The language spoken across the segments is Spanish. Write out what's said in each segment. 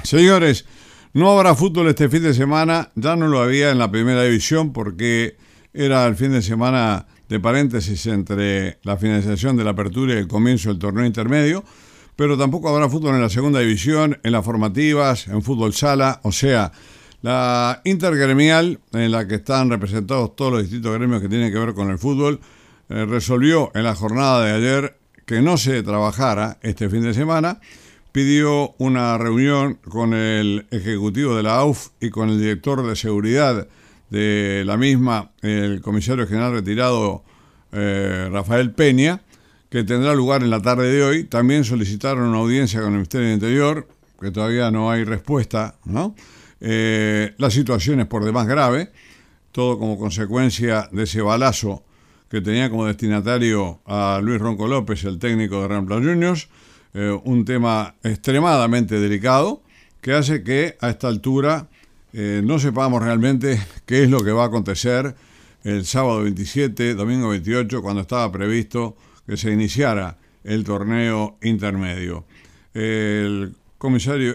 Señores, no habrá fútbol este fin de semana, ya no lo había en la primera división porque era el fin de semana de paréntesis entre la finalización de la apertura y el comienzo del torneo intermedio, pero tampoco habrá fútbol en la segunda división, en las formativas, en fútbol sala, o sea, la intergremial en la que están representados todos los distintos gremios que tienen que ver con el fútbol, resolvió en la jornada de ayer que no se trabajara este fin de semana. Pidió una reunión con el ejecutivo de la AUF y con el director de seguridad de la misma, el comisario general retirado Rafael Peña, que tendrá lugar en la tarde de hoy. También solicitaron una audiencia con el Ministerio del Interior, que todavía no hay respuesta, ¿no? La situación es por demás grave, todo como consecuencia de ese balazo que tenía como destinatario a Luis Ronco López, el técnico de Rampla Juniors. Un tema extremadamente delicado que hace que a esta altura no sepamos realmente qué es lo que va a acontecer el sábado 27, domingo 28, cuando estaba previsto que se iniciara el torneo intermedio. El comisario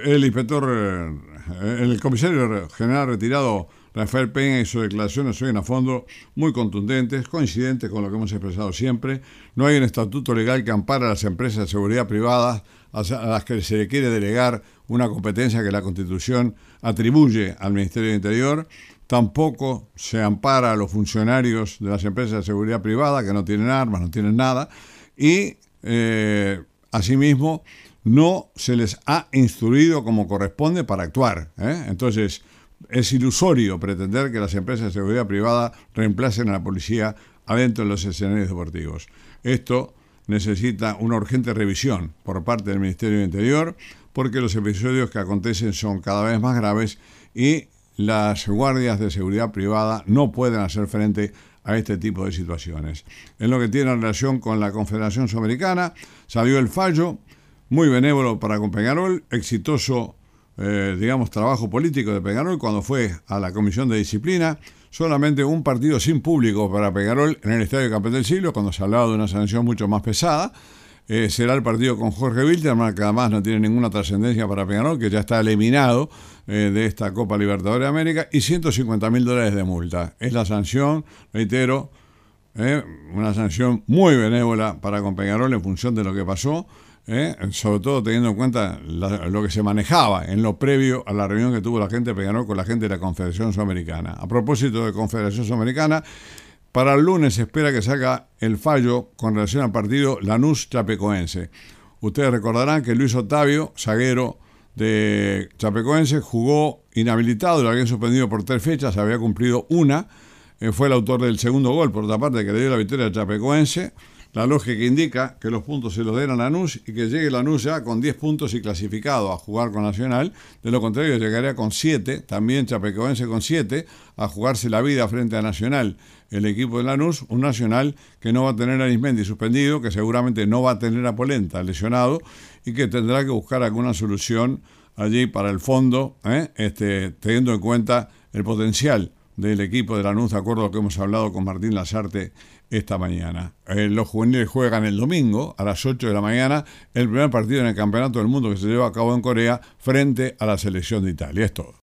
general retirado Rafael Peña hizo declaraciones hoy en a fondo muy contundentes, coincidentes con lo que hemos expresado siempre. No hay un estatuto legal que ampare a las empresas de seguridad privadas a las que se le quiere delegar una competencia que la Constitución atribuye al Ministerio del Interior. Tampoco se ampara a los funcionarios de las empresas de seguridad privada que no tienen armas, no tienen nada. Y asimismo no se les ha instruido como corresponde para actuar. Entonces, es ilusorio pretender que las empresas de seguridad privada reemplacen a la policía adentro de los escenarios deportivos. Esto necesita una urgente revisión por parte del Ministerio del Interior, porque los episodios que acontecen son cada vez más graves y las guardias de seguridad privada no pueden hacer frente a este tipo de situaciones. En lo que tiene relación con la Confederación Sudamericana, salió el fallo muy benévolo para con Peñarol, exitoso trabajo político de Peñarol cuando fue a la Comisión de Disciplina. Solamente un partido sin público para Peñarol en el Estadio Campeón del Siglo, cuando se hablaba de una sanción mucho más pesada. Será el partido con Jorge Wilterman, que además no tiene ninguna trascendencia para Peñarol, que ya está eliminado de esta Copa Libertadores de América, y $150.000 de multa. Es la sanción, reitero, una sanción muy benévola para con Peñarol en función de lo que pasó. Sobre todo teniendo en cuenta lo que se manejaba en lo previo a la reunión que tuvo la gente de Peñarol con la gente de la Confederación Sudamericana. A propósito de Confederación Sudamericana, para el lunes se espera que salga el fallo con relación al partido Lanús-Chapecoense. Ustedes recordarán que Luis Otavio, zaguero de Chapecoense, jugó inhabilitado, lo habían suspendido por 3 fechas, había cumplido una, fue el autor del segundo gol, por otra parte, que le dio la victoria a Chapecoense. La lógica indica que los puntos se los den a Lanús y que llegue Lanús ya con 10 puntos y clasificado a jugar con Nacional. De lo contrario, llegaría con 7, también Chapecoense con 7, a jugarse la vida frente a Nacional. El equipo de Lanús, un Nacional que no va a tener a Arismendi suspendido, que seguramente no va a tener a Polenta lesionado y que tendrá que buscar alguna solución allí para el fondo, teniendo en cuenta el potencial del equipo de Lanús, de acuerdo a lo que hemos hablado con Martín Lazarte esta mañana. Los juveniles juegan el domingo a las 8 de la mañana el primer partido en el Campeonato del Mundo que se lleva a cabo en Corea frente a la selección de Italia. Es todo.